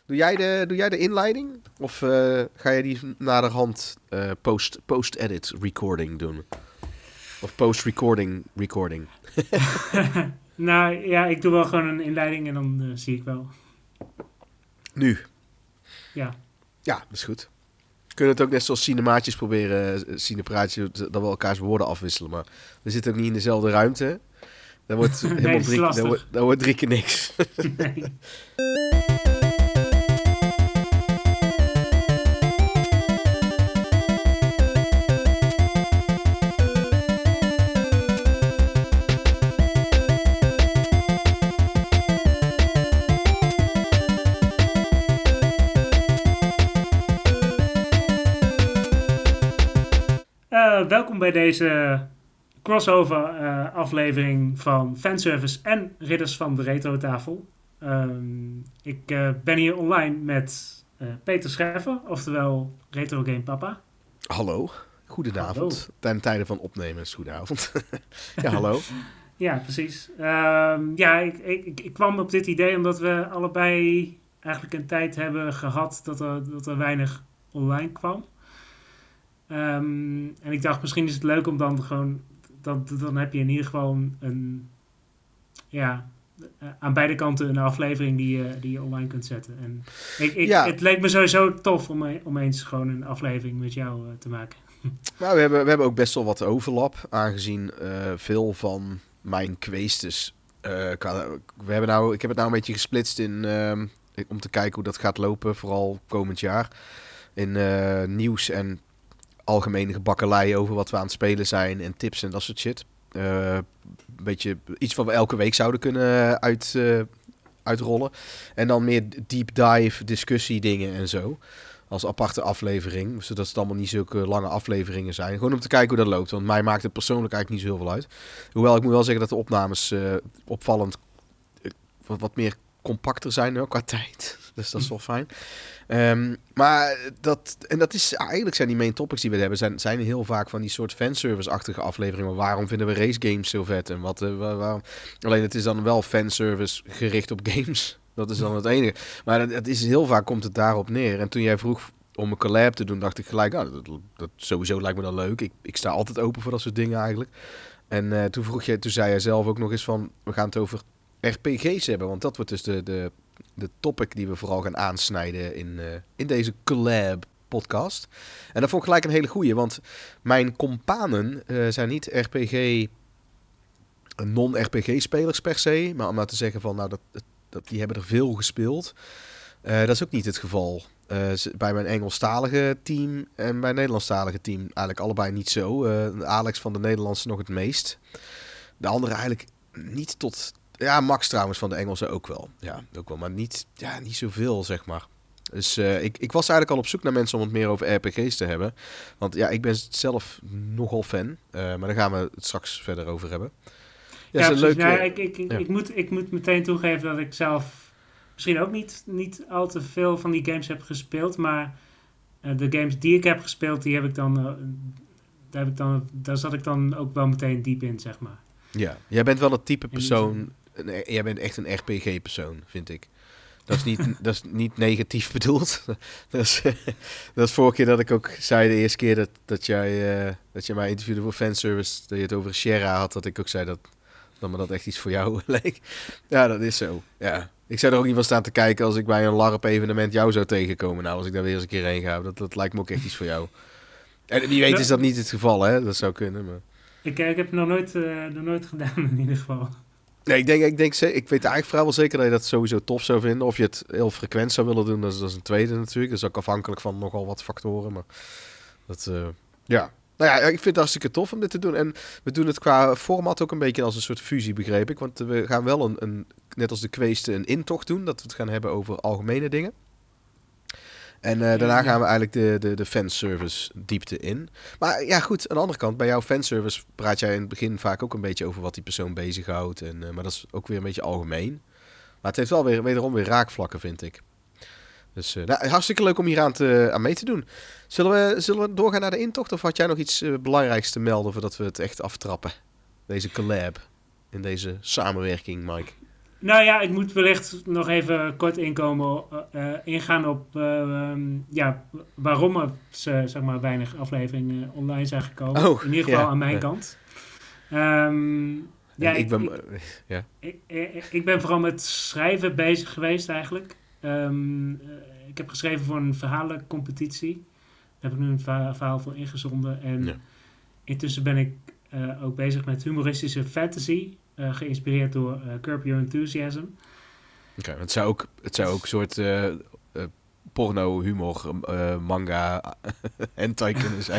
Doe jij de inleiding? Of ga jij die naderhand post-edit recording doen? Of post-recording? Nou ja, ik doe wel gewoon een inleiding en dan zie ik wel. Nu? Ja. Ja, dat is goed. We kunnen het ook net zoals cinemaatjes proberen, cinepraatjes, dat we elkaars woorden afwisselen. Maar we zitten ook niet in dezelfde ruimte. Dan wordt helemaal dan wordt 3 keer niks. Nee. Welkom bij deze crossover aflevering van Fanservice en Ridders van de Retro-tafel. Ik ben hier online met Peter Scheffer, oftewel Retro Game Papa. Hallo, goedenavond. Hallo. Ten tijde van opnemen is goedenavond. Ja, hallo. Ja, precies. Ik kwam op dit idee omdat we allebei eigenlijk een tijd hebben gehad dat er weinig online kwam. En ik dacht, misschien is het leuk om dan gewoon... Dan heb je in ieder geval aan beide kanten een aflevering die je online kunt zetten. En Het leek me sowieso tof om eens gewoon een aflevering met jou te maken. Nou, we hebben ook best wel wat overlap, aangezien veel van mijn kweestes... ik heb het nou een beetje gesplitst in... om te kijken hoe dat gaat lopen, vooral komend jaar. In nieuws en algemene gebakkelei over wat we aan het spelen zijn en tips en dat soort shit. Een beetje iets wat we elke week zouden kunnen uitrollen. En dan meer deep dive discussie dingen en zo. Als aparte aflevering. Zodat het allemaal niet zulke lange afleveringen zijn. Gewoon om te kijken hoe dat loopt. Want mij maakt het persoonlijk eigenlijk niet zo heel veel uit. Hoewel ik moet wel zeggen dat de opnames opvallend wat meer compacter zijn qua tijd. Dus dat is wel fijn. Maar dat is eigenlijk zijn die main topics die we hebben. Zijn heel vaak van die soort fanservice-achtige afleveringen. Waarom vinden we race games zo vet? En waarom? Alleen het is dan wel fanservice gericht op games. Dat is dan het enige. Maar het is heel vaak komt het daarop neer. En toen jij vroeg om een collab te doen, dacht ik gelijk, dat sowieso lijkt me dan leuk. Ik sta altijd open voor dat soort dingen eigenlijk. En toen zei jij zelf ook nog eens van, we gaan het over RPG's hebben. Want dat wordt dus de topic die we vooral gaan aansnijden in deze collab podcast. En dat vond ik gelijk een hele goeie, want mijn companen zijn niet non-RPG spelers per se, maar om nou te zeggen van, die hebben er veel gespeeld. Dat is ook niet het geval. Bij mijn Engelstalige team en mijn Nederlandstalige team eigenlijk allebei niet zo. Alex van de Nederlandse nog het meest. De andere eigenlijk niet tot... Ja, Max trouwens van de Engelse ook wel. Ja, ook wel, maar niet zoveel, zeg maar. Dus ik was eigenlijk al op zoek naar mensen om het meer over RPG's te hebben. Want ja, ik ben zelf nogal fan. Maar daar gaan we het straks verder over hebben. Ja, is een leuk, ik moet meteen toegeven dat ik zelf misschien ook niet al te veel van die games heb gespeeld. Maar de games die ik heb gespeeld, die heb ik daar zat ik dan ook wel meteen diep in, zeg maar. Ja, jij bent wel het type persoon... Jij bent echt een RPG-persoon, vind ik. Dat is niet negatief bedoeld. Dat is vorige keer dat ik ook zei, de eerste keer dat jij mij interviewde voor fanservice, dat je het over Sierra had, dat ik ook zei dat me dat echt iets voor jou leek. Ja, dat is zo. Ja. Ik zou er ook niet van staan te kijken als ik bij een LARP-evenement jou zou tegenkomen. Nou, als ik daar weer eens een keer heen ga, dat lijkt me ook echt iets voor jou. En wie weet is dat niet het geval, hè? Dat zou kunnen, maar... Ik heb het nog nooit gedaan, in ieder geval. Nee, ik weet eigenlijk vrijwel zeker dat je dat sowieso tof zou vinden. Of je het heel frequent zou willen doen, dat is een tweede natuurlijk. Dat is ook afhankelijk van nogal wat factoren. Maar dat, ja. Nou ja, ik vind het hartstikke tof om dit te doen. En we doen het qua format ook een beetje als een soort fusie, begreep ik. Want we gaan wel net als de kweesten, een intocht doen. Dat we het gaan hebben over algemene dingen. En daarna gaan we eigenlijk de fanservice diepte in. Maar ja, goed, aan de andere kant, bij jouw fanservice praat jij in het begin vaak ook een beetje over wat die persoon bezighoudt. Maar dat is ook weer een beetje algemeen. Maar het heeft wel wederom weer raakvlakken, vind ik. Dus hartstikke leuk om hier aan mee te doen. Zullen we doorgaan naar de intocht? Of had jij nog iets belangrijks te melden voordat we het echt aftrappen? Deze collab, in deze samenwerking, Mike. Nou ja, ik moet wellicht nog even kort ingaan op waarom er zeg maar weinig afleveringen online zijn gekomen. Oh, In ieder geval ja. aan mijn kant. Ehm, ja, En ja. ik ben vooral met schrijven bezig geweest eigenlijk. Ik heb geschreven voor een verhalencompetitie. Daar heb ik nu een verhaal voor ingezonden. En Ja. intussen ben ik ook bezig met humoristische fantasy. Geïnspireerd door Curb Your Enthusiasm. Oké, het zou ook een soort porno, humor, manga, hentai kunnen zijn.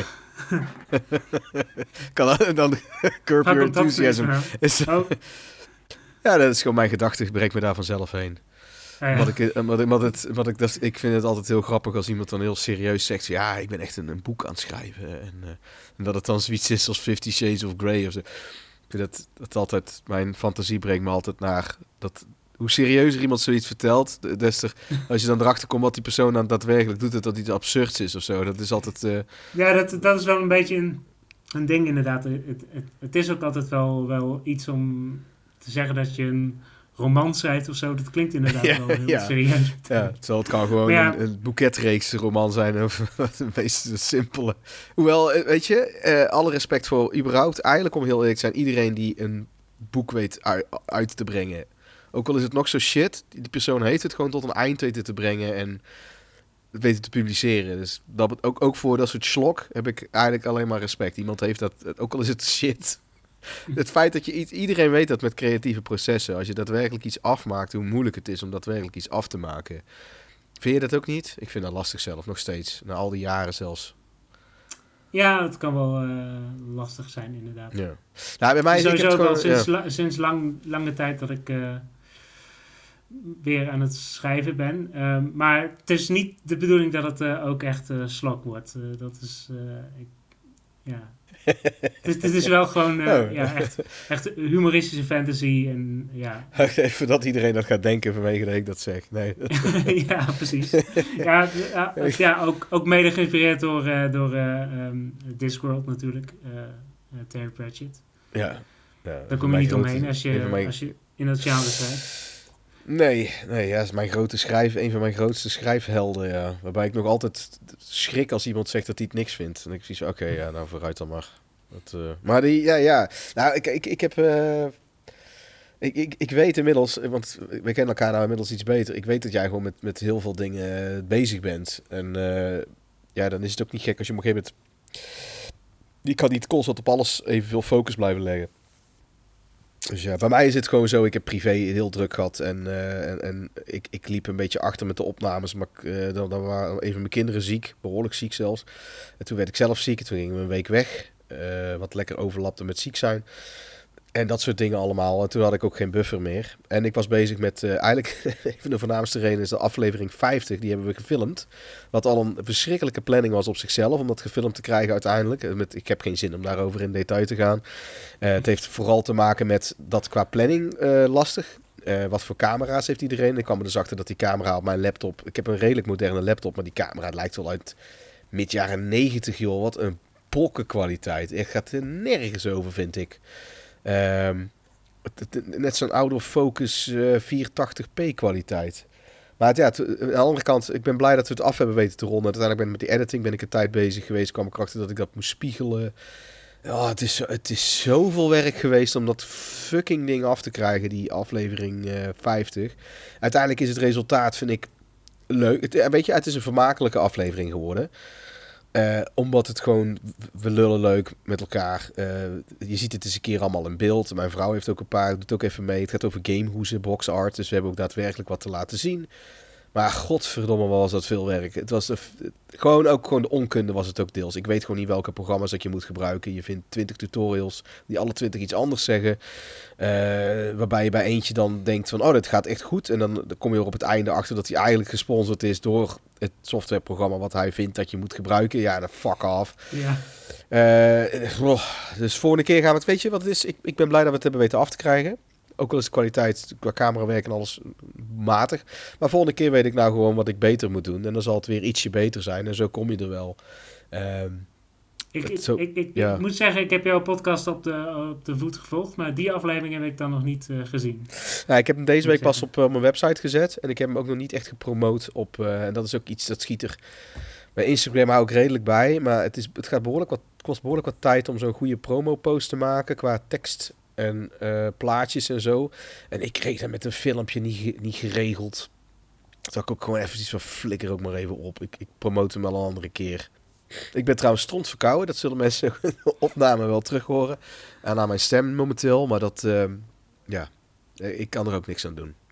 Kan dan Curb Your Enthusiasm. Oh, Ja, dat is gewoon mijn gedachte. Ik breek me daar vanzelf heen. ja. Ik vind het altijd heel grappig als iemand dan heel serieus zegt... Ja, ik ben echt een boek aan het schrijven. En dat het dan zoiets is als 50 Shades of Grey of zo. Ik vind dat altijd... Mijn fantasie brengt me altijd naar... Hoe serieuzer iemand zoiets vertelt... als je dan erachter komt wat die persoon dan daadwerkelijk doet... dat iets absurds is of zo. Dat is altijd... Ja, dat is wel een beetje een ding inderdaad. Het is ook altijd wel iets om te zeggen dat je een roman schrijft of zo. Dat klinkt inderdaad wel heel serieus. Ja, terwijl het kan gewoon een boeketreeks roman zijn of de meest simpele. Hoewel, weet je, alle respect voor überhaupt, eigenlijk om heel eerlijk te zijn, iedereen die een boek weet uit te brengen. Ook al is het nog zo shit, die persoon heeft het gewoon tot een eind weten te brengen en weten te publiceren. Dus dat, ook voor dat soort slok heb ik eigenlijk alleen maar respect. Iemand heeft dat, ook al is het shit. Het feit dat iedereen weet dat met creatieve processen, als je daadwerkelijk iets afmaakt, hoe moeilijk het is om daadwerkelijk iets af te maken. Vind je dat ook niet? Ik vind dat lastig zelf, nog steeds. Na al die jaren zelfs. Ja, het kan wel lastig zijn inderdaad. Ja. Nou, bij mij is het sowieso sinds lange tijd dat ik weer aan het schrijven ben. Maar het is niet de bedoeling dat het ook echt slok wordt. Dat is... ja. Het is wel gewoon echt humoristische fantasy. En, ja. Even dat iedereen dat gaat denken vanwege dat ik dat zeg. Nee. Ja, precies. Ook mede geïnspireerd door Discworld natuurlijk. Terry Pratchett. Ja. Daar kom je niet omheen als je in dat genre schrijft. Nee, ja, dat is een van mijn grootste schrijfhelden, ja. Waarbij ik nog altijd schrik als iemand zegt dat hij het niks vindt. En ik zie zo, oké, nou vooruit dan maar. Maar nou, ik heb... Ik weet inmiddels, want we kennen elkaar nou inmiddels iets beter. Ik weet dat jij gewoon met heel veel dingen bezig bent. En dan is het ook niet gek als je op een gegeven moment... Je kan niet constant op alles evenveel focus blijven leggen. Dus ja, bij mij is het gewoon zo. Ik heb privé heel druk gehad. En ik liep een beetje achter met de opnames. Maar dan waren even mijn kinderen ziek. Behoorlijk ziek zelfs. En toen werd ik zelf ziek. En toen gingen we een week weg. Wat lekker overlapte met ziek zijn. En dat soort dingen allemaal. En toen had ik ook geen buffer meer. En ik was bezig met eigenlijk... een van de voornaamste redenen is de aflevering 50. Die hebben we gefilmd. Wat al een verschrikkelijke planning was op zichzelf. Om dat gefilmd te krijgen uiteindelijk. Ik heb geen zin om daarover in detail te gaan. Het heeft vooral te maken met dat qua planning lastig. Wat voor camera's heeft iedereen? Ik kwam er dus achter dat die camera op mijn laptop... Ik heb een redelijk moderne laptop. Maar die camera lijkt wel uit mid jaren 90, joh. Wat een pokkenkwaliteit. Het gaat er nergens over, vind ik. Net zo'n oude Focus 480p kwaliteit. Maar aan de andere kant, ik ben blij dat we het af hebben weten te ronden. Uiteindelijk met die editing een tijd bezig geweest. Kwam ik erachter dat ik dat moest spiegelen. Ja, het is zoveel werk geweest om dat fucking ding af te krijgen, die aflevering 50. Uiteindelijk is het resultaat, vind ik, leuk. Weet je, het is een vermakelijke aflevering geworden. Omdat het gewoon, we lullen leuk met elkaar. Je ziet het eens een keer allemaal in beeld. Mijn vrouw heeft ook een paar, doet ook even mee. Het gaat over gamehoezen, box art. Dus we hebben ook daadwerkelijk wat te laten zien. Maar godverdomme was dat veel werk. Het was gewoon de onkunde was het ook deels. Ik weet gewoon niet welke programma's dat je moet gebruiken. Je vindt 20 tutorials die alle 20 iets anders zeggen. Waarbij je bij eentje dan denkt van, oh, dit gaat echt goed. En dan kom je er op het einde achter dat hij eigenlijk gesponsord is door het softwareprogramma wat hij vindt dat je moet gebruiken. Ja, dan fuck off. Ja. Dus volgende keer gaan we het, weet je wat het is? Ik ben blij dat we het hebben weten af te krijgen. Ook al is de kwaliteit qua camerawerk en alles matig. Maar volgende keer weet ik nou gewoon wat ik beter moet doen. En dan zal het weer ietsje beter zijn. En zo kom je er wel. Ik moet zeggen, ik heb jouw podcast op de voet gevolgd, maar die aflevering heb ik dan nog niet gezien. Nou, ik heb hem deze week pas op mijn website gezet. En ik heb hem ook nog niet echt gepromoot op... en dat is ook iets dat schiet er... Bij Instagram hou ik redelijk bij. Maar het kost behoorlijk wat tijd om zo'n goede promo-post te maken. Qua tekst en plaatjes en zo. En ik kreeg dat met een filmpje niet geregeld. Toen ik ook gewoon even iets van flikker ook maar even op. Ik promote hem wel een andere keer. Ik ben trouwens stront verkouden. Dat zullen mensen in de opname wel terug horen. En aan mijn stem momenteel. Maar dat... ik kan er ook niks aan doen.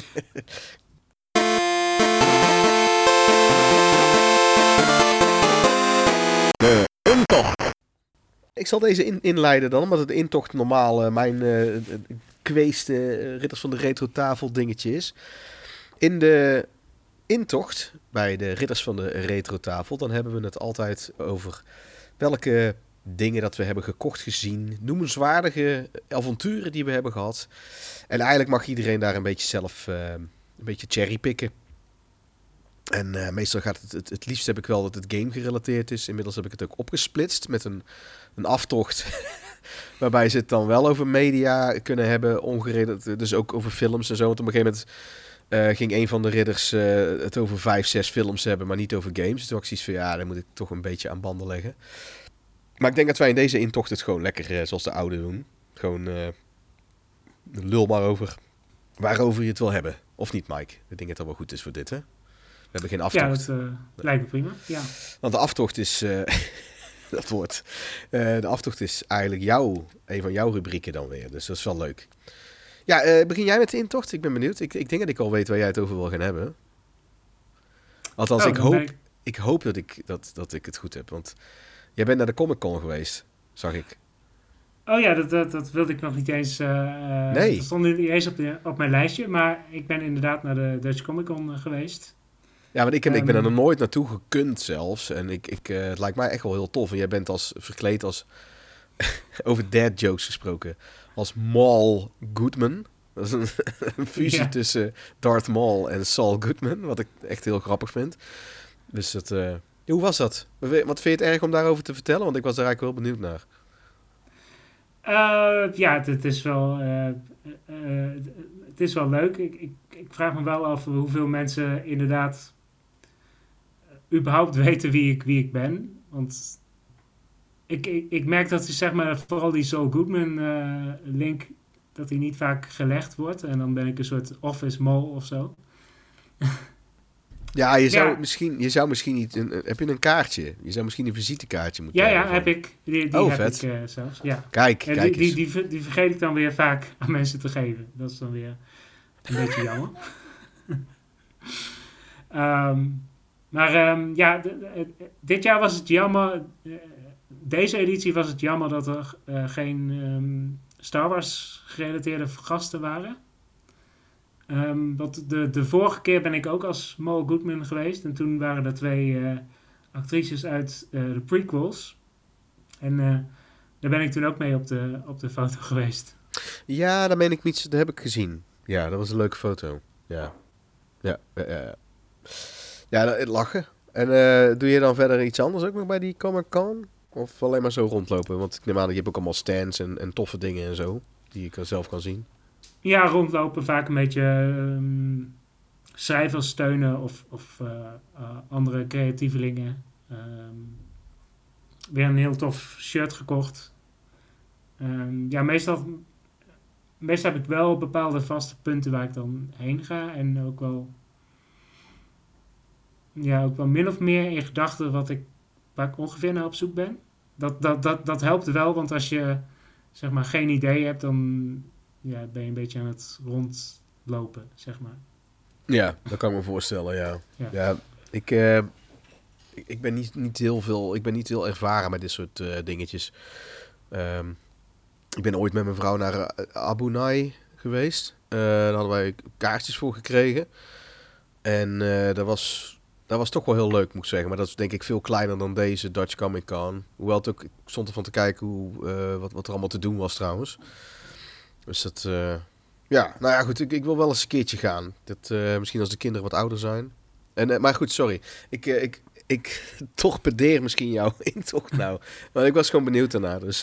De intocht. Ik zal deze inleiden dan, omdat het de intocht normaal mijn kweeste Ridders van de Retro Tafel dingetje is. In de intocht bij de Ridders van de Retro Tafel, dan hebben we het altijd over welke dingen dat we hebben gekocht, gezien, noemenswaardige avonturen die we hebben gehad. En eigenlijk mag iedereen daar een beetje zelf een beetje cherrypicken. En meestal gaat het liefst heb ik wel dat het game gerelateerd is. Inmiddels heb ik het ook opgesplitst met een aftocht. Waarbij ze het dan wel over media kunnen hebben, ongerelateerd. Dus ook over films en zo. Want op een gegeven moment ging een van de ridders het over 5, 6 films hebben, maar niet over games. Dus toen had ik zoiets van, ja, dan moet ik toch een beetje aan banden leggen. Maar ik denk dat wij in deze intocht het gewoon lekker zoals de oude doen. Gewoon lul maar over waarover je het wil hebben. Of niet, Mike? Ik denk dat dat wel goed is voor dit, hè? We hebben geen aftocht. Ja, dat lijkt me prima. Ja. Want de aftocht is... dat woord. De aftocht is eigenlijk een van jouw rubrieken dan weer. Dus dat is wel leuk. Ja, begin jij met de intocht? Ik ben benieuwd. Ik denk dat ik al weet waar jij het over wil gaan hebben. Althans, ik hoop dat ik het goed heb. Want jij bent naar de Comic-Con geweest, zag ik. Oh ja, dat wilde ik nog niet eens... nee. Dat stond niet eens op mijn lijstje. Maar ik ben inderdaad naar de Dutch Comic Con geweest. Ja, want ik ben er nog nooit naartoe gekund zelfs. En het lijkt mij echt wel heel tof. En jij bent verkleed als... over dad jokes gesproken. Als Maul Goodman. Dat is een fusie tussen Darth Maul en Saul Goodman. Wat ik echt heel grappig vind. Dus dat... hoe was dat? Wat vind je het erg om daarover te vertellen? Want ik was daar eigenlijk wel benieuwd naar. Het is wel... het is wel leuk. Ik vraag me wel af hoeveel mensen inderdaad... überhaupt weten wie ik ben. Want ik merk dat zeg maar vooral die Saul Goodman link, dat die niet vaak gelegd wordt. En dan ben ik een soort office mol of zo. Ja, je zou misschien niet... heb je een kaartje? Je zou misschien een visitekaartje moeten hebben. Ja, heb ik. Die heb vet. ik zelfs. Ja. Kijk die vergeet ik dan weer vaak aan mensen te geven. Dat is dan weer een beetje jammer. Dit jaar was het jammer... deze editie was het jammer dat er geen Star Wars gerelateerde gasten waren. Want de vorige keer ben ik ook als Maul Goodman geweest. En toen waren er 2 actrices uit de prequels. En daar ben ik toen ook mee op de foto geweest. Ja, dat heb ik gezien. Ja, dat was een leuke foto. Ja, het lachen. En doe je dan verder iets anders ook nog bij die Comic-Con? Of alleen maar zo rondlopen? Want ik neem aan dat je hebt ook allemaal stands en toffe dingen en zo. Die ik zelf kan zien. Ja, rondlopen. Vaak een beetje schrijvers steunen of andere creatievelingen. Weer een heel tof shirt gekocht. Meestal heb ik wel bepaalde vaste punten waar ik dan heen ga. En ook wel min of meer in gedachten waar ik ongeveer naar op zoek ben. Dat helpt wel, want als je zeg maar geen idee hebt, dan ben je een beetje aan het rondlopen, zeg maar. Ja, dat kan ik me voorstellen, ja. Ik ben niet heel ervaren met dit soort dingetjes. Ik ben ooit met mijn vrouw naar Abu Nai geweest. Daar hadden wij kaartjes voor gekregen. En dat was toch wel heel leuk, moet ik zeggen. Maar dat is denk ik veel kleiner dan deze Dutch Comic Con. Hoewel het ook, ik stond ervan te kijken wat er allemaal te doen was trouwens. Dus dat... goed, ik wil wel eens een keertje gaan. Misschien als de kinderen wat ouder zijn. Maar goed, sorry. ik torpedeer misschien jouw intocht nou. Maar ik was gewoon benieuwd daarna, dus...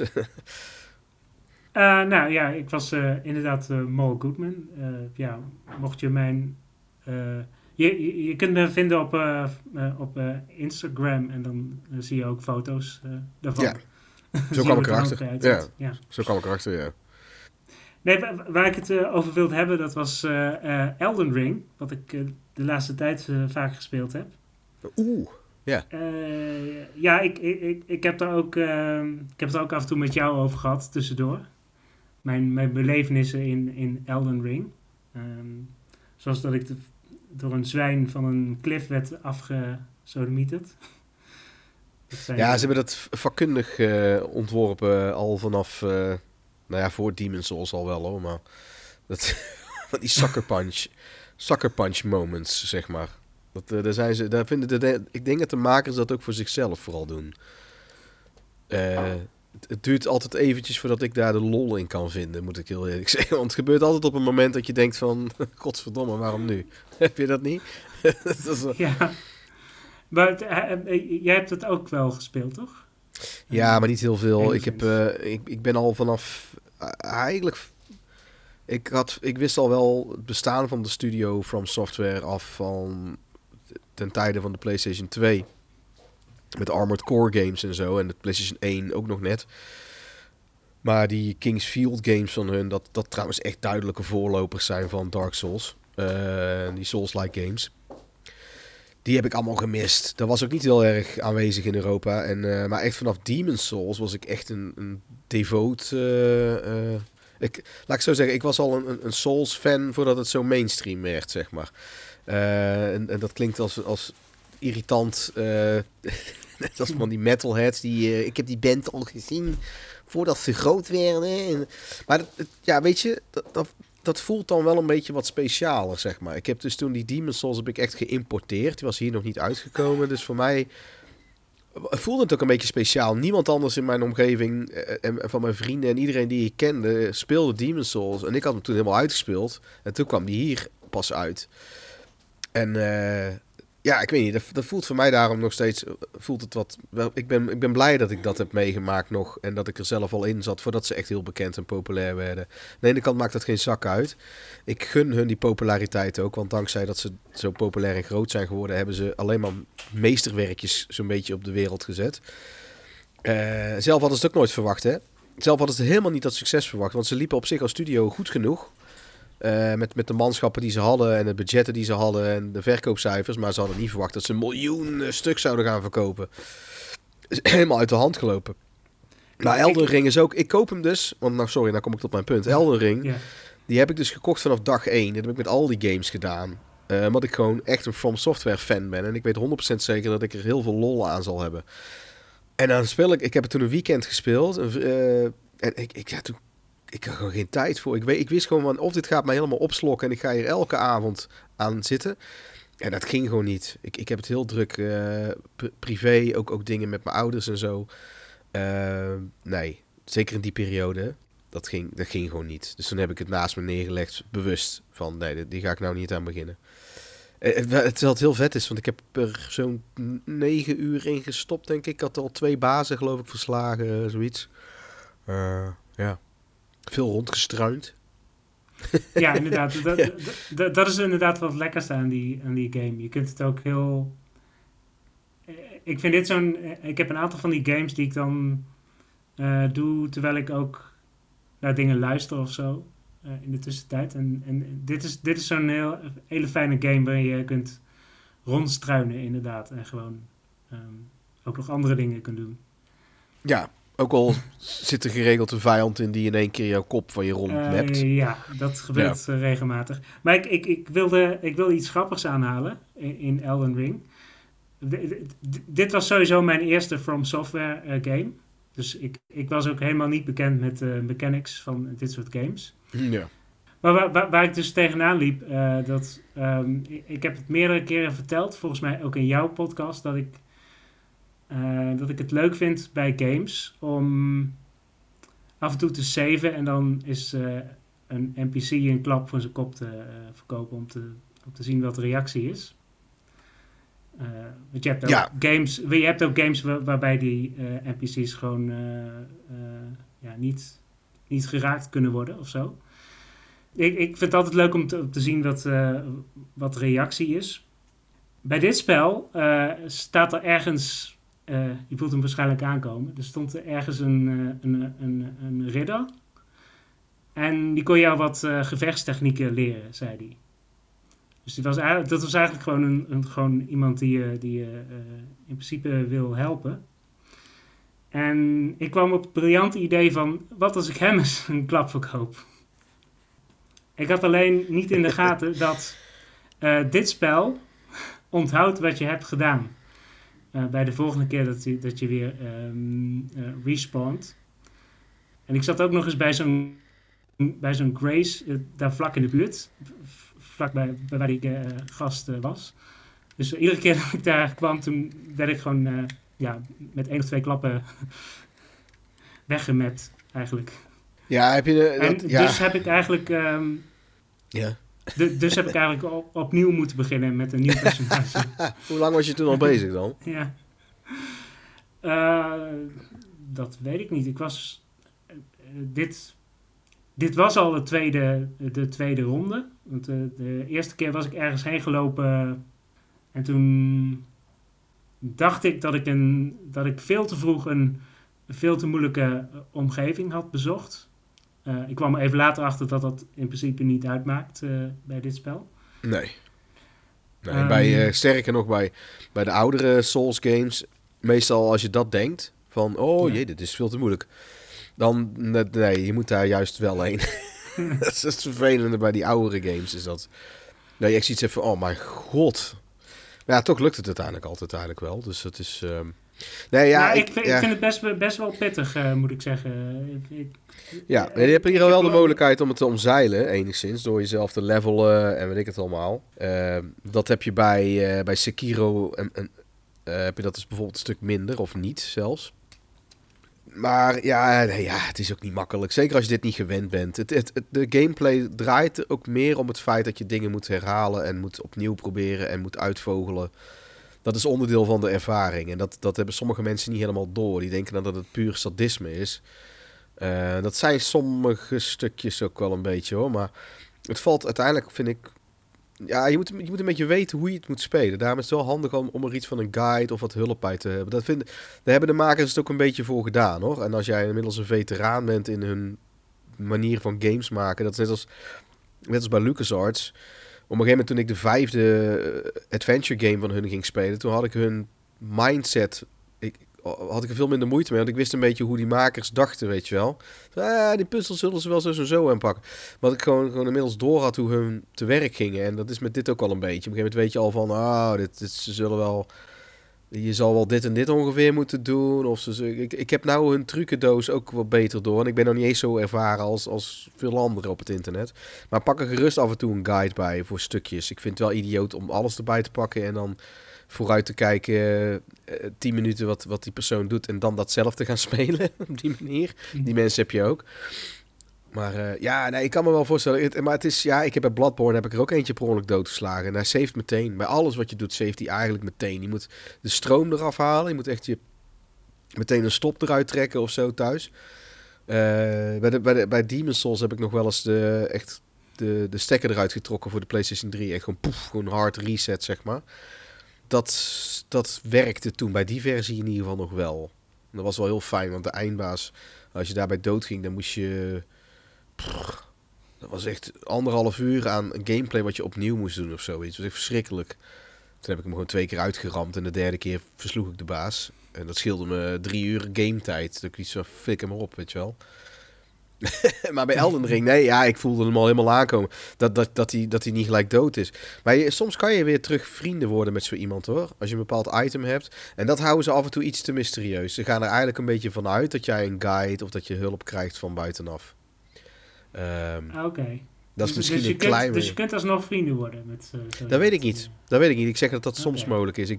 Nou ja, ik was inderdaad Mo Goodman. Ja, mocht je mijn... je kunt me vinden op Instagram en dan zie je ook foto's daarvan. Ja, zo Zien kwam hoe ik het er erachter. ongeveer uitziet. Ja. Zo kwam ik erachter, ja. Nee, waar ik het over wilde hebben, dat was Elden Ring. Wat ik de laatste tijd vaak gespeeld heb. Oeh, ja. Ja, ik heb daar ook, ik heb het ook af en toe met jou over gehad, tussendoor. Mijn belevenissen in Elden Ring. Zoals dat ik door een zwijn van een klif werd afgesodemieterd. Ja, ze hebben dat vakkundig ontworpen al vanaf, nou ja, voor Demon's Souls al wel hoor, maar dat, die sucker punch moments, zeg maar. Daar zijn ze, daar vinden ik denk dat de makers dat ook voor zichzelf vooral doen. Het duurt altijd eventjes voordat ik daar de lol in kan vinden, moet ik heel eerlijk zeggen. Want het gebeurt altijd op een moment dat je denkt van, godverdomme, waarom nu? Heb je dat niet? Dat is Ja, maar jij hebt het ook wel gespeeld, toch? Ja, maar niet heel veel. Enigszins. Ik ben al vanaf... eigenlijk... Ik wist al wel het bestaan van de studio From Software af van ten tijde van de PlayStation 2. Met Armored Core games en zo. En de PlayStation 1 ook nog net. Maar die King's Field games van hun, dat trouwens echt duidelijke voorlopers zijn van Dark Souls. Die Souls-like games. Die heb ik allemaal gemist. Dat was ook niet heel erg aanwezig in Europa. Maar echt vanaf Demon's Souls was ik echt een devoot... laat ik zo zeggen, ik was al een Souls-fan voordat het zo mainstream werd, zeg maar. En dat klinkt als irritant. Net als van die metalheads. Ik heb die band al gezien voordat ze groot werden. Maar ja, weet je... Dat voelt dan wel een beetje wat specialer, zeg maar. Ik heb dus toen die Demon's Souls heb ik echt geïmporteerd. Die was hier nog niet uitgekomen. Dus voor mij voelde het ook een beetje speciaal. Niemand anders in mijn omgeving en van mijn vrienden en iedereen die ik kende speelde Demon's Souls. En ik had hem toen helemaal uitgespeeld. En toen kwam die hier pas uit. En ja, ik weet niet. Dat voelt voor mij daarom nog steeds... Voelt het wat... Wel, ik ben blij dat ik dat heb meegemaakt nog. En dat ik er zelf al in zat voordat ze echt heel bekend en populair werden. Aan de ene kant maakt dat geen zak uit. Ik gun hun die populariteit ook. Want dankzij dat ze zo populair en groot zijn geworden... hebben ze alleen maar meesterwerkjes zo'n beetje op de wereld gezet. Zelf hadden ze het ook nooit verwacht, hè. Zelf hadden ze helemaal niet dat succes verwacht. Want ze liepen op zich als studio goed genoeg. Met de manschappen die ze hadden en de budgetten die ze hadden en de verkoopcijfers. Maar ze hadden niet verwacht dat ze 1 miljoen stuk zouden gaan verkopen. Is helemaal uit de hand gelopen. Maar Elden Ring is ook... Ik koop hem dus... Want nou, sorry, nou kom ik tot mijn punt. Elden Ring, Ja. die heb ik dus gekocht vanaf dag 1. Dat heb ik met al die games gedaan. Omdat ik gewoon echt een From Software fan ben. En ik weet 100% zeker dat ik er heel veel lol aan zal hebben. En dan speel ik... Ik heb het toen een weekend gespeeld. En ik had gewoon geen tijd voor. Ik wist gewoon van, of dit gaat mij helemaal opslokken en ik ga hier elke avond aan zitten. En dat ging gewoon niet. Ik heb het heel druk privé, ook dingen met mijn ouders en zo. Nee, zeker in die periode, dat ging gewoon niet. Dus toen heb ik het naast me neergelegd, bewust van, nee, die ga ik nou niet aan beginnen. Terwijl het heel vet is, want ik heb er zo'n 9 uur in gestopt, denk ik. Ik had al 2 bazen, geloof ik, verslagen, zoiets. Ja. Veel rondgestruind. Ja, inderdaad. Dat is inderdaad wat lekkerste aan die game. Je kunt het ook heel... Ik vind dit zo'n... Ik heb een aantal van die games die ik dan doe terwijl ik ook naar dingen luister of zo. In de tussentijd. En dit is zo'n hele fijne game waarin je kunt rondstruinen inderdaad. En gewoon ook nog andere dingen kunt doen. Ja, ook al zit er geregeld een vijand in die in één keer jouw kop van je rondmapt. Ja, dat gebeurt regelmatig. Maar ik wil iets grappigs aanhalen in Elden Ring. Dit was sowieso mijn eerste From Software game. Dus ik was ook helemaal niet bekend met de mechanics van dit soort games. Ja. Maar waar ik dus tegenaan liep, ik heb het meerdere keren verteld, volgens mij ook in jouw podcast, dat ik het leuk vind bij games om af en toe te saven en dan is een NPC een klap voor zijn kop te verkopen om te zien wat de reactie is. Want je hebt ook Ja. games, waarbij die NPC's gewoon niet geraakt kunnen worden of zo. Ik vind het altijd leuk om te zien wat reactie is. Bij dit spel staat er ergens, je voelt hem waarschijnlijk aankomen, er stond er ergens een ridder. En die kon jou wat gevechtstechnieken leren, zei hij. Dus dat was eigenlijk gewoon iemand die je in principe wil helpen. En ik kwam op het briljante idee van, wat als ik hem eens een klap verkoop? Ik had alleen niet in de gaten dat dit spel onthoudt wat je hebt gedaan. Bij de volgende keer dat je weer respawnt. En ik zat ook nog eens bij zo'n Grace, daar vlak in de buurt. Vlakbij waar die gast was. Dus iedere keer dat ik daar kwam, toen werd ik gewoon met 1 of 2 klappen weggemapt, eigenlijk. Ja, heb je... Dus heb ik eigenlijk... ja. Dus heb ik eigenlijk opnieuw moeten beginnen met een nieuw personage. Hoe lang was je toen al bezig dan? Ja. Dat weet ik niet. Ik was... Dit was al de tweede ronde. Want de eerste keer was ik ergens heen gelopen. En toen dacht ik dat ik veel te vroeg een veel te moeilijke omgeving had bezocht. Ik kwam er even later achter dat dat in principe niet uitmaakt bij dit spel. Nee. Sterker nog, bij de oudere Souls games, meestal als je dat denkt, van dit is veel te moeilijk. Dan, nee, je moet daar juist wel heen. Dat is het vervelende bij die oudere games, is dat je echt zoiets hebt van, oh mijn god. Maar ja, toch lukt het uiteindelijk altijd eigenlijk wel. Dus het is... ik vind het best wel pittig, moet ik zeggen. Je hebt hier wel de mogelijkheid om het te omzeilen, enigszins, door jezelf te levelen en weet ik het allemaal. Dat heb je bij Sekiro heb je dat dus bijvoorbeeld een stuk minder, of niet zelfs. Maar het is ook niet makkelijk. Zeker als je dit niet gewend bent. De gameplay draait ook meer om het feit dat je dingen moet herhalen en moet opnieuw proberen en moet uitvogelen. Dat is onderdeel van de ervaring. En dat hebben sommige mensen niet helemaal door. Die denken dan dat het puur sadisme is. Dat zijn sommige stukjes ook wel een beetje hoor. Maar het valt uiteindelijk, vind ik... Ja, je moet een beetje weten hoe je het moet spelen. Daarom is het wel handig om er iets van een guide of wat hulp bij te hebben. Daar hebben de makers het ook een beetje voor gedaan hoor. En als jij inmiddels een veteraan bent in hun manier van games maken. Dat is net als bij LucasArts. Op een gegeven moment toen ik de 5e adventure game van hun ging spelen, toen had ik hun mindset, had ik er veel minder moeite mee, want ik wist een beetje hoe die makers dachten, weet je wel. Die puzzels zullen ze wel zo en zo aanpakken. Maar ik gewoon inmiddels door had hoe hun te werk gingen. En dat is met dit ook al een beetje. Op een gegeven moment weet je al van, ze zullen wel... Je zal wel dit en dit ongeveer moeten doen. Of ik heb nou hun trucendoos ook wat beter door. En ik ben nog niet eens zo ervaren als veel anderen op het internet. Maar pak er gerust af en toe een guide bij voor stukjes. Ik vind het wel idioot om alles erbij te pakken en dan vooruit te kijken 10 minuten wat die persoon doet en dan dat zelf te gaan spelen op die manier. Die mensen heb je ook. Maar ik kan me wel voorstellen. Maar het is, ik heb bij Bloodborne heb ik er ook eentje per ongeluk doodgeslagen. En hij saved meteen. Bij alles wat je doet, saved hij eigenlijk meteen. Je moet de stroom eraf halen. Je moet echt meteen een stop eruit trekken of zo thuis. Bij Demon's Souls heb ik nog wel eens de stekker eruit getrokken voor de PlayStation 3. Echt gewoon hard reset, zeg maar. Dat werkte toen bij die versie in ieder geval nog wel. Dat was wel heel fijn, want de eindbaas, als je daarbij doodging, dan moest je... Dat was echt 1,5 uur aan gameplay wat je opnieuw moest doen of zoiets. Dat was echt verschrikkelijk. Toen heb ik hem gewoon 2 keer uitgeramd en de derde keer versloeg ik de baas. En dat scheelde me 3 uur gametijd. Dat ik iets van, fik hem erop, weet je wel. Maar bij Elden Ring, ik voelde hem al helemaal aankomen. Dat hij niet gelijk dood is. Maar soms kan je weer terug vrienden worden met zo iemand hoor. Als je een bepaald item hebt. En dat houden ze af en toe iets te mysterieus. Ze gaan er eigenlijk een beetje van uit dat jij een guide of dat je hulp krijgt van buitenaf. Oké. Dat is misschien een klein... Dus je kunt alsnog vrienden worden met... Dat weet ik niet. Ik zeg dat soms mogelijk is.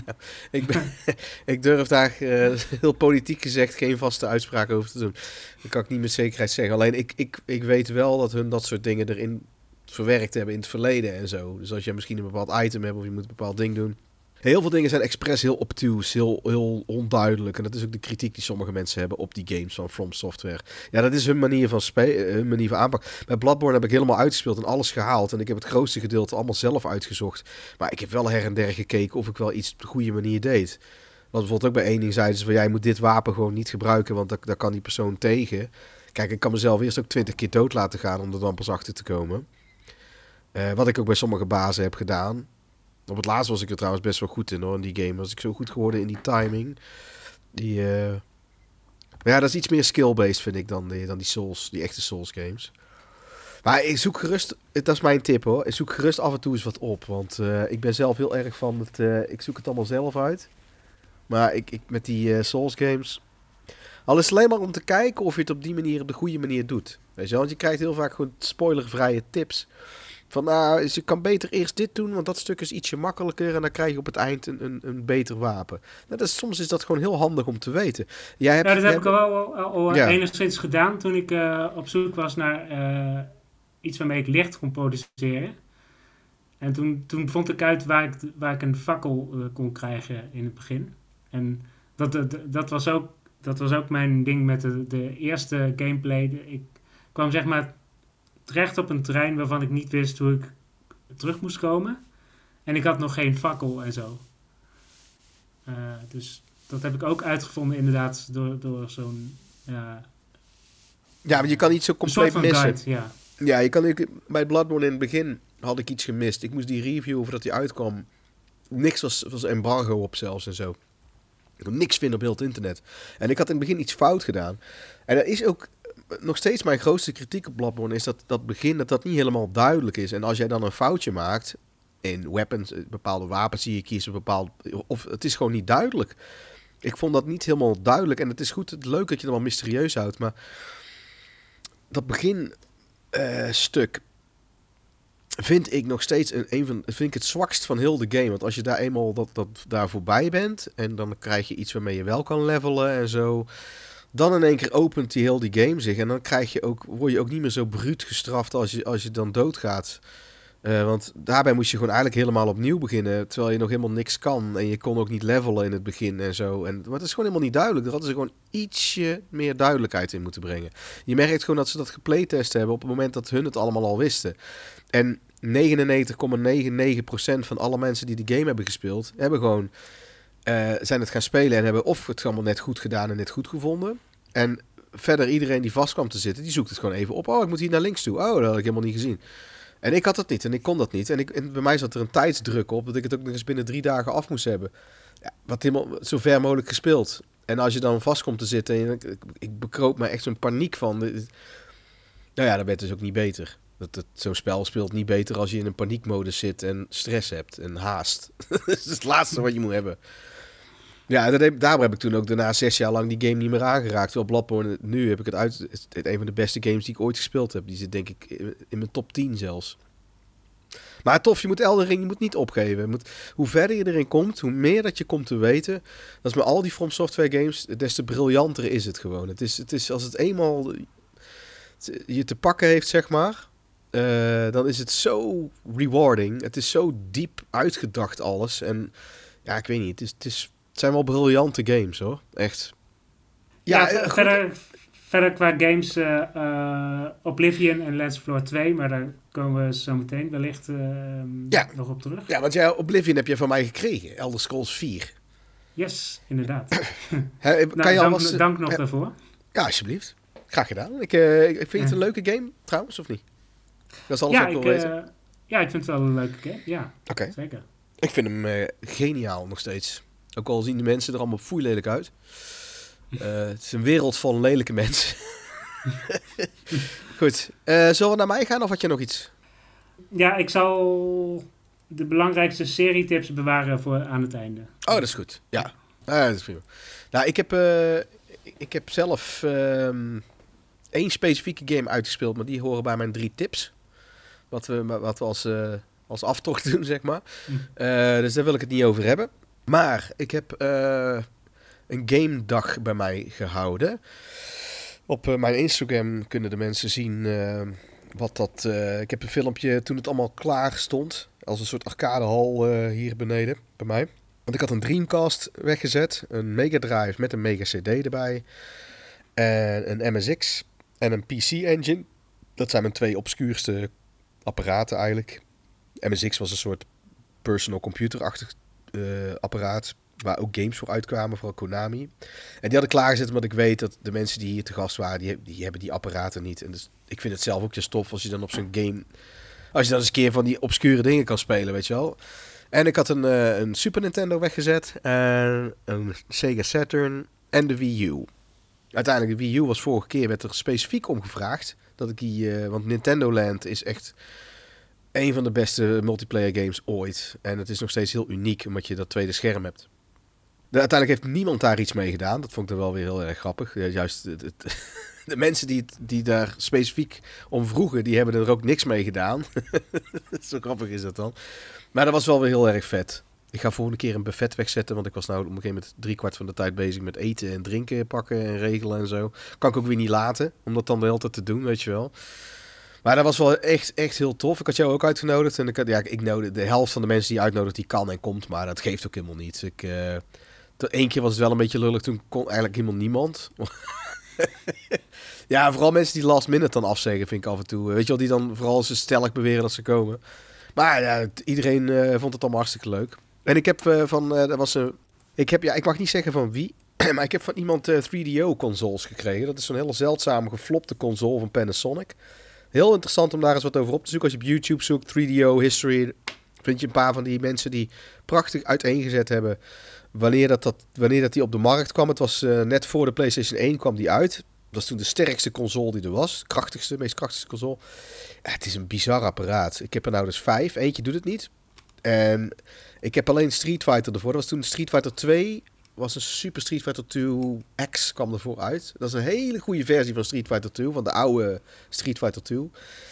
Ik durf daar heel politiek gezegd geen vaste uitspraak over te doen. Dat kan ik niet met zekerheid zeggen. Alleen ik weet wel dat hun dat soort dingen erin verwerkt hebben in het verleden en zo. Dus als je misschien een bepaald item hebt of je moet een bepaald ding doen. Heel veel dingen zijn expres heel obtuus, heel onduidelijk. En dat is ook de kritiek die sommige mensen hebben op die games van From Software. Ja, dat is hun manier van hun manier van aanpak. Bij Bloodborne heb ik helemaal uitgespeeld en alles gehaald. En ik heb het grootste gedeelte allemaal zelf uitgezocht. Maar ik heb wel her en der gekeken of ik wel iets op de goede manier deed. Want bijvoorbeeld ook bij één ding zeiden ze van... jij moet dit wapen gewoon niet gebruiken, want daar kan die persoon tegen. Kijk, ik kan mezelf eerst ook 20 keer dood laten gaan om er dan pas achter te komen. Wat ik ook bij sommige bazen heb gedaan. Op het laatst was ik er trouwens best wel goed in hoor, in die game. Was ik zo goed geworden in die timing. Maar ja, dat is iets meer skill-based vind ik dan die Souls, die echte Souls games. Maar ik zoek gerust, dat is mijn tip hoor. Ik zoek gerust af en toe eens wat op. Want ik ben zelf heel erg van het, ik zoek het allemaal zelf uit. Maar ik met die Souls games... Al is het alleen maar om te kijken of je het op die manier, op de goede manier doet. Weet je wel? Want je krijgt heel vaak gewoon spoilervrije tips. Van nou, je kan beter eerst dit doen, want dat stuk is ietsje makkelijker. En dan krijg je op het eind een beter wapen. Nou, soms is dat gewoon heel handig om te weten. Dat heb ik al enigszins gedaan toen ik op zoek was naar iets waarmee ik licht kon produceren. En toen vond ik uit waar ik een fakkel kon krijgen in het begin. En dat was ook mijn ding met de eerste gameplay. Ik kwam zeg maar terecht op een terrein waarvan ik niet wist hoe ik terug moest komen. En ik had nog geen fakkel en zo. Dus dat heb ik ook uitgevonden inderdaad door zo'n... Ja, maar je kan niet zo compleet missen. Guide, ja. Ja, je kan ook, bij Bloodborne in het begin had ik iets gemist. Ik moest die review voordat die uitkwam. Niks was embargo op zelfs en zo. Ik kon niks vinden op heel het internet. En ik had in het begin iets fout gedaan. En dat is ook nog steeds mijn grootste kritiek op Bloodborne, is dat begin dat niet helemaal duidelijk is. En als jij dan een foutje maakt in weapons, bepaalde wapens die je kiest, of het is gewoon niet duidelijk. Ik vond dat niet helemaal duidelijk. En het is goed, het leuk dat je het allemaal mysterieus houdt, maar dat begin stuk vind ik nog steeds vind ik het zwakst van heel de game. Want als je daar eenmaal daar voorbij bent en dan krijg je iets waarmee je wel kan levelen en zo, dan in één keer opent heel die game zich en dan word je ook niet meer zo bruut gestraft als je dan doodgaat. Want daarbij moest je gewoon eigenlijk helemaal opnieuw beginnen, terwijl je nog helemaal niks kan en je kon ook niet levelen in het begin en zo. Maar het is gewoon helemaal niet duidelijk. Daar hadden ze gewoon ietsje meer duidelijkheid in moeten brengen. Je merkt gewoon dat ze dat geplaytest hebben op het moment dat hun het allemaal al wisten. En 99,99% van alle mensen die de game hebben gespeeld, zijn het gaan spelen en hebben of het allemaal net goed gedaan en net goed gevonden. En verder iedereen die vast kwam te zitten, die zoekt het gewoon even op. Oh, ik moet hier naar links toe. Oh, dat had ik helemaal niet gezien. En ik had het niet en ik kon dat niet. En bij mij zat er een tijdsdruk op dat ik het ook nog eens binnen 3 dagen af moest hebben. Ja, wat helemaal zo ver mogelijk gespeeld. En als je dan vast komt te zitten, en ik bekroop me echt zo'n paniek van. Nou ja, dat werd dus ook niet beter. Zo'n spel speelt niet beter als je in een paniekmodus zit en stress hebt en haast. Dat is het laatste wat je moet hebben. Ja, daarom heb ik toen ook daarna 6 jaar lang die game niet meer aangeraakt. Terwijl Bloodborne, nu heb ik het uit. Het is een van de beste games die ik ooit gespeeld heb. Die zit denk ik in mijn top 10 zelfs. Maar tof, je moet Elden Ring, je moet niet opgeven. Hoe verder je erin komt, hoe meer dat je komt te weten. Dat is met al die From Software games, des te briljanter is het gewoon. Het is als het eenmaal je te pakken heeft, zeg maar, dan is het zo rewarding. Het is zo diep uitgedacht alles. En ja, ik weet niet, het zijn wel briljante games hoor, echt. Ja, verder qua games Oblivion en Let's Floor 2, maar daar komen we zo meteen wellicht nog op terug. Ja, want Oblivion heb je van mij gekregen, Elder Scrolls 4. Yes, inderdaad. Dank nog daarvoor. Ja, alsjeblieft. Graag gedaan. Ik vind het een leuke game trouwens, of niet? Dat is alles wat ik wil weten. Ja, ik vind het wel een leuke game, ja. Okay. Zeker. Ik vind hem geniaal nog steeds. Ook al zien de mensen er allemaal foeilelijk uit. Het is een wereld van lelijke mensen. Goed. Zullen we naar mij gaan of had je nog iets? Ja, ik zal de belangrijkste serietips bewaren voor aan het einde. Oh, dat is goed. Ja, dat is prima. Nou, ik heb zelf 1 specifieke game uitgespeeld, maar die horen bij mijn 3 tips. Wat we als aftocht doen, zeg maar. Dus daar wil ik het niet over hebben. Maar ik heb een game dag bij mij gehouden. Op mijn Instagram kunnen de mensen zien wat dat... ik heb een filmpje toen het allemaal klaar stond. Als een soort arcadehal hier beneden bij mij. Want ik had een Dreamcast weggezet, een Mega Drive met een Mega CD erbij, en een MSX en een PC Engine. Dat zijn mijn 2 obscuurste apparaten eigenlijk. MSX was een soort personal computer-achtig apparaat, waar ook games voor uitkwamen, vooral Konami. En die had ik klaargezet omdat ik weet dat de mensen die hier te gast waren, die hebben die apparaten niet. En dus ik vind het zelf ook just tof als je dan op zo'n game, als je dan eens een keer van die obscure dingen kan spelen, weet je wel. En ik had een Super Nintendo weggezet, een Sega Saturn en de Wii U. Uiteindelijk, de Wii U was vorige keer, werd er specifiek om gevraagd dat ik want Nintendo Land is echt een van de beste multiplayer games ooit. En het is nog steeds heel uniek, omdat je dat tweede scherm hebt. Uiteindelijk heeft niemand daar iets mee gedaan. Dat vond ik dan wel weer heel erg grappig. Juist de mensen die daar specifiek om vroegen, die hebben er ook niks mee gedaan. Zo grappig is dat dan. Maar dat was wel weer heel erg vet. Ik ga volgende keer een buffet wegzetten, want ik was nou op een gegeven moment 3/4 van de tijd bezig met eten en drinken pakken en regelen en zo. Kan ik ook weer niet laten, om dat dan de hele tijd te doen, weet je wel. Maar dat was wel echt heel tof. Ik had jou ook uitgenodigd. En ik nodig de helft van de mensen die je uitnodigt, die kan en komt. Maar dat geeft ook helemaal niet. Eén keer was het wel een beetje lullig. Toen kon eigenlijk helemaal niemand. Ja, vooral mensen die last minute dan afzeggen, vind ik af en toe. Weet je wel, die dan vooral ze stellig beweren dat ze komen. Maar ja, iedereen vond het allemaal hartstikke leuk. En ik heb ik mag niet zeggen van wie. Maar ik heb van iemand 3DO consoles gekregen. Dat is zo'n hele zeldzame geflopte console van Panasonic. Heel interessant om daar eens wat over op te zoeken. Als je op YouTube zoekt, 3DO History, vind je een paar van die mensen die prachtig uiteengezet hebben wanneer dat die op de markt kwam. Het was net voor de PlayStation 1 kwam die uit. Dat was toen de sterkste console die er was. Meest krachtigste console. Het is een bizar apparaat. Ik heb er nou dus 5. Eentje doet het niet. En ik heb alleen Street Fighter ervoor. Dat was toen Street Fighter 2... was een Super Street Fighter 2 X kwam ervoor uit. Dat is een hele goede versie van Street Fighter 2, van de oude Street Fighter 2.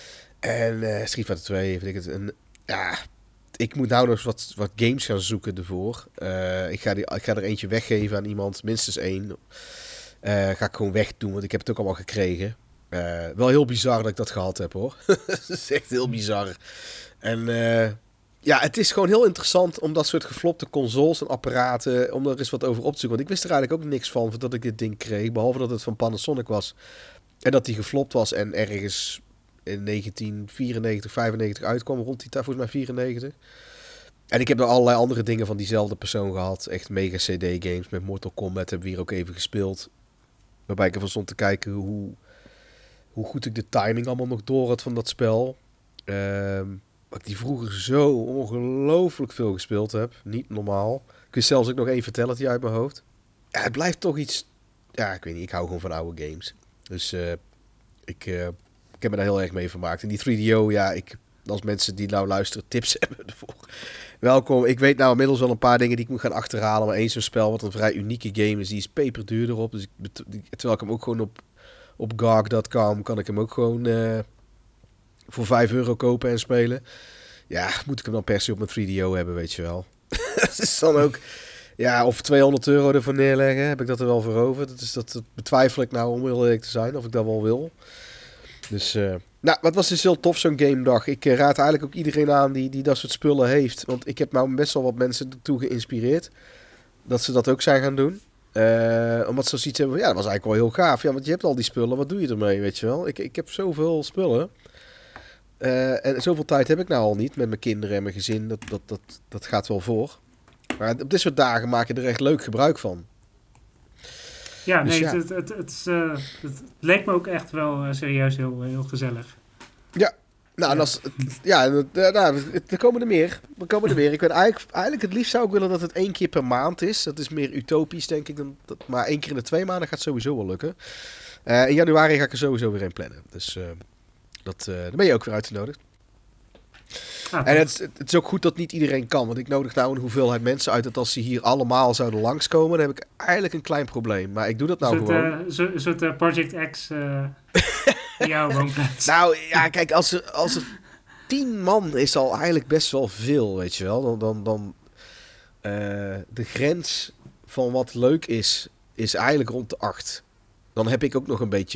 En Street Fighter 2, vind ik het een... Ja, ik moet nou nog wat games gaan zoeken ervoor. Ik ga er eentje weggeven aan iemand, minstens 1. Ga ik gewoon wegdoen, want ik heb het ook allemaal gekregen. Wel heel bizar dat ik dat gehad heb, hoor. Dat is echt heel bizar. En... ja, het is gewoon heel interessant om dat soort geflopte consoles en apparaten, om er eens wat over op te zoeken. Want ik wist er eigenlijk ook niks van voordat ik dit ding kreeg, behalve dat het van Panasonic was. En dat die geflopt was en ergens in 1994, 95 uitkwam, rond die tijd, volgens mij 94. En ik heb er allerlei andere dingen van diezelfde persoon gehad. Echt mega CD-games met Mortal Kombat hebben we hier ook even gespeeld. Waarbij ik ervan stond te kijken hoe goed ik de timing allemaal nog door had van dat spel. Ik die vroeger zo ongelooflijk veel gespeeld heb. Niet normaal. Ik wist zelfs ook nog één fatality uit mijn hoofd. Ja, het blijft toch iets... Ja, ik weet niet. Ik hou gewoon van oude games. Dus ik heb me daar heel erg mee vermaakt. En die 3DO, ja, als mensen die nou luisteren tips hebben ervoor, welkom. Ik weet nou inmiddels wel een paar dingen die ik moet gaan achterhalen. Maar één zo'n spel wat een vrij unieke game is, die is peperduur erop. Dus terwijl ik hem ook gewoon op GOG.com kan ik hem ook gewoon... voor €5 kopen en spelen. Ja, moet ik hem dan per se op mijn 3DO hebben, weet je wel. Dat is dan ook... Ja, of €200 ervoor neerleggen, heb ik dat er wel voor over. Dat betwijfel ik nou, om heel eerlijk te zijn, of ik dat wel wil. Dus, nou, wat was dus heel tof, zo'n game dag. Ik raad eigenlijk ook iedereen aan die dat soort spullen heeft. Want ik heb nou best wel wat mensen ertoe geïnspireerd. Dat ze dat ook zijn gaan doen. Omdat ze zoiets hebben van, ja, dat was eigenlijk wel heel gaaf. Ja, want je hebt al die spullen, wat doe je ermee, weet je wel? Ik heb zoveel spullen. En zoveel tijd heb ik nou al niet met mijn kinderen en mijn gezin. Dat gaat wel voor. Maar op dit soort dagen maak je er echt leuk gebruik van. Ja, dus nee, ja. het leek me ook echt wel serieus heel gezellig. Ja, nou, er komen er meer. Ik weet eigenlijk het liefst zou ik willen dat het 1 keer per maand is. Dat is meer utopisch, denk ik. Maar 1 keer in de 2 maanden gaat sowieso wel lukken. In januari ga ik er sowieso weer een plannen. Dus daar ben je ook weer uitgenodigd. En het is ook goed dat niet iedereen kan. Want ik nodig nou een hoeveelheid mensen uit dat als ze hier allemaal zouden langskomen, dan heb ik eigenlijk een klein probleem. Maar ik doe dat nou gewoon. Een soort Project X in jouw woonplaats. Nou ja, kijk, als er 10 man is al eigenlijk best wel veel, weet je wel. Dan de grens van wat leuk is eigenlijk rond de 8. Dan heb ik ook nog een beetje...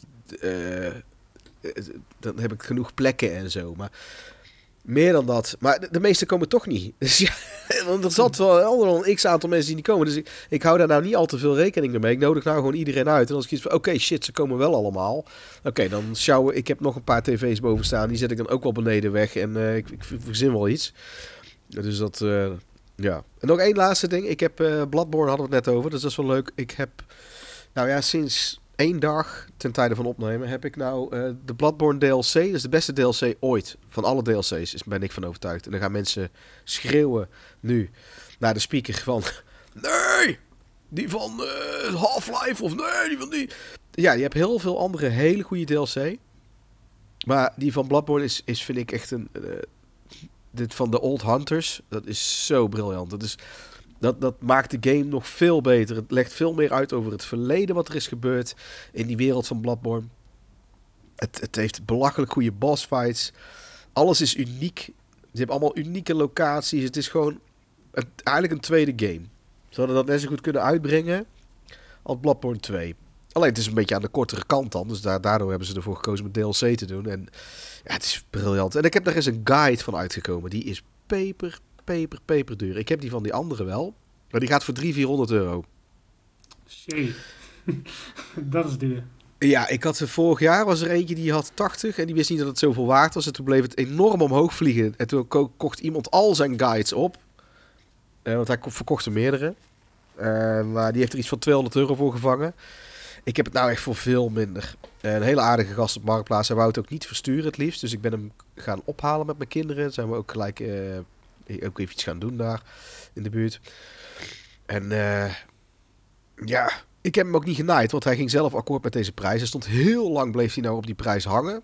dan heb ik genoeg plekken en zo. Maar meer dan dat. Maar de meesten komen toch niet. Dus ja, Want er zat wel een x-aantal mensen die niet komen. Dus ik hou daar nou niet al te veel rekening mee. Ik nodig nou gewoon iedereen uit. En als ik iets van, oké, shit, ze komen wel allemaal. Oké, dan sjouwen. Ik heb nog een paar tv's boven staan. Die zet ik dan ook wel beneden weg. En ik verzin wel iets. Dus dat, ja. En nog één laatste ding. Ik heb Bloodborne, hadden we het net over. Dus dat is wel leuk. Ik heb, nou ja, sinds 1 dag ten tijde van opnemen heb ik nou de Bloodborne DLC. Dat is de beste DLC ooit. Van alle DLC's ben ik van overtuigd. En dan gaan mensen schreeuwen nu naar de speaker van... Nee! Die van Half-Life of nee, die van die... Ja, je hebt heel veel andere hele goede DLC. Maar die van Bloodborne is vind ik echt een... dit van de Old Hunters, dat is zo briljant. Dat maakt de game nog veel beter. Het legt veel meer uit over het verleden wat er is gebeurd in die wereld van Bloodborne. Het heeft belachelijk goede boss fights. Alles is uniek. Je hebt allemaal unieke locaties. Het is gewoon eigenlijk een tweede game. Ze hadden dat net zo goed kunnen uitbrengen als Bloodborne 2. Alleen het is een beetje aan de kortere kant dan. Dus daardoor hebben ze ervoor gekozen met DLC te doen. En ja, het is briljant. En ik heb daar eens een guide van uitgekomen. Die is peper duur. Ik heb die van die andere wel. Maar die gaat voor 300-400 euro. Shit. Dat is duur. Ja, ik had vorig jaar was er eentje die had 80 en die wist niet dat het zoveel waard was. En toen bleef het enorm omhoog vliegen. En toen kocht iemand al zijn guides op. Want hij verkocht er meerdere. Maar die heeft er iets van 200 euro voor gevangen. Ik heb het nou echt voor veel minder. Een hele aardige gast op Marktplaats. Hij wou het ook niet versturen het liefst. Dus ik ben hem gaan ophalen met mijn kinderen. Dan zijn we ook gelijk ook even iets gaan doen daar in de buurt. En ja, ik heb hem ook niet genaaid. Want hij ging zelf akkoord met deze prijs. Hij stond heel lang, bleef hij nou op die prijs hangen.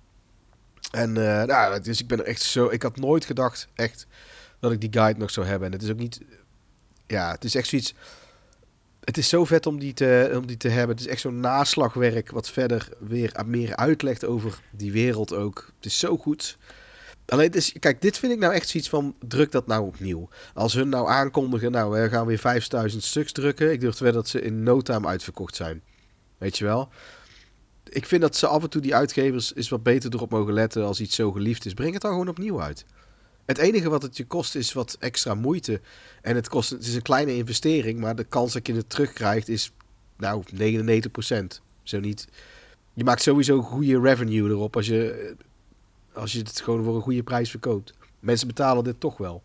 En nou, dus ik ben er echt zo... Ik had nooit gedacht echt dat ik die guide nog zou hebben. En het is ook niet... Ja, het is echt zoiets... Het is zo vet om die te hebben. Het is echt zo'n naslagwerk wat verder weer meer uitlegt over die wereld ook. Het is zo goed. Alleen, het is, kijk, dit vind ik nou echt zoiets van, druk dat nou opnieuw. Als hun nou aankondigen, nou, we gaan weer 5000 stuks drukken. Ik durf te wedden dat ze in no time uitverkocht zijn. Weet je wel? Ik vind dat ze af en toe die uitgevers eens wat beter erop mogen letten als iets zo geliefd is. Breng het dan gewoon opnieuw uit. Het enige wat het je kost is wat extra moeite. En het is een kleine investering, maar de kans dat je het terugkrijgt is, nou, 99%. Zo niet. Je maakt sowieso goede revenue erop als je het gewoon voor een goede prijs verkoopt. Mensen betalen dit toch wel.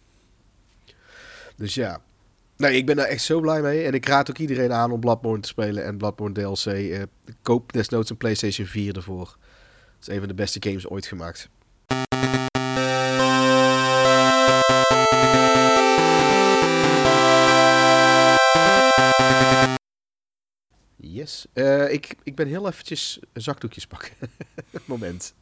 Dus ja. Nee, ik ben daar echt zo blij mee. En ik raad ook iedereen aan om Bloodborne te spelen en Bloodborne DLC. Koop desnoods een PlayStation 4 ervoor. Het is een van de beste games ooit gemaakt. Yes. Ik ben heel eventjes zakdoekjes pakken. Moment.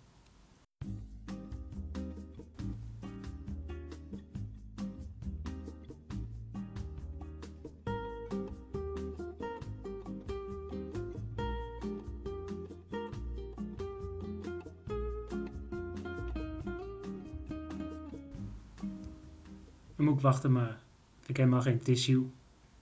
Dan moet ik wachten, maar ik heb helemaal geen tissue.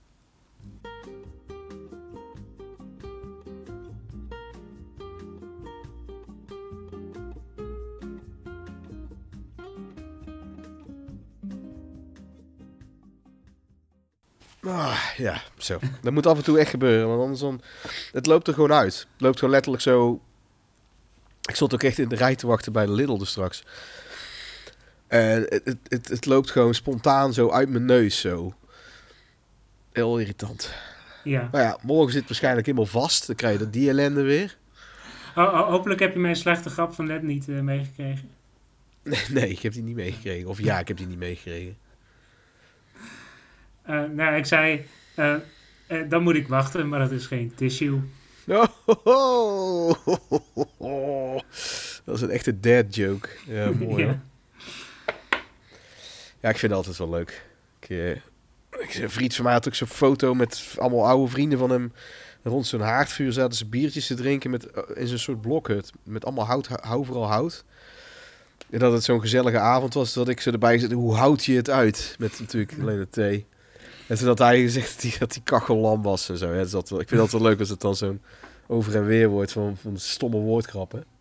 Ja, zo. Dat moet af en toe echt gebeuren, want anders dan... Het loopt er gewoon uit. Het loopt gewoon letterlijk zo... Ik stond ook echt in de rij te wachten bij de Lidl dus straks. En het loopt gewoon spontaan zo uit mijn neus zo. Heel irritant. Ja. Maar ja, morgen zit het waarschijnlijk helemaal vast. Dan krijg je die ellende weer. Hopelijk heb je mijn slechte grap van net niet meegekregen. Nee, ik heb die niet meegekregen. Of ja, ik heb die niet meegekregen. Nou, ik zei... dan moet ik wachten, maar dat is geen tissue. Dat is een echte dad joke. Ja, mooi hoor. Ja, ik vind het altijd wel leuk. Een vriend van mij had ook zo'n foto met allemaal oude vrienden van hem. Rond zo'n haardvuur zaten ze biertjes te drinken in zo'n soort blokhut. Met allemaal hout, overal hout. En dat het zo'n gezellige avond was, dat ik zo erbij gezet, hoe houd je het uit? Met natuurlijk alleen de thee. En toen had hij gezegd dat die kachel lam was en zo. Ja, ik vind dat wel leuk als het dan zo'n over en weer wordt van stomme woordgrappen.